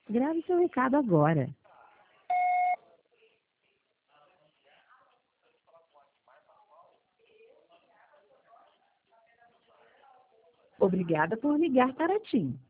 Grave seu recado agora. Obrigada por ligar para a TIM.